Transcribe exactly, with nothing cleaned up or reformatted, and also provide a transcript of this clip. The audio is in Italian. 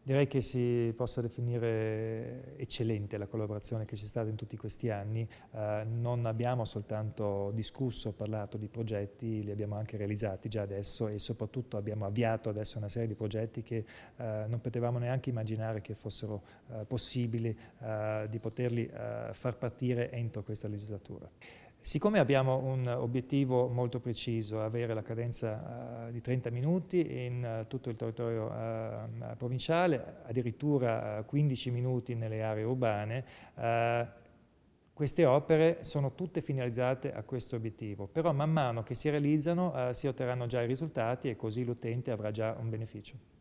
Direi che si possa definire eccellente la collaborazione che c'è stata in tutti questi anni. Eh, non abbiamo soltanto discusso, parlato di progetti, li abbiamo anche realizzati già adesso e soprattutto abbiamo avviato adesso una serie di progetti che eh, non potevamo neanche immaginare che fossero eh, possibili eh, di poterli eh, far partire entro questa legislatura. Siccome abbiamo un obiettivo molto preciso, avere la cadenza uh, di trenta minuti in uh, tutto il territorio uh, provinciale, addirittura uh, quindici minuti nelle aree urbane, uh, queste opere sono tutte finalizzate a questo obiettivo, però man mano che si realizzano uh, si otterranno già i risultati e così l'utente avrà già un beneficio.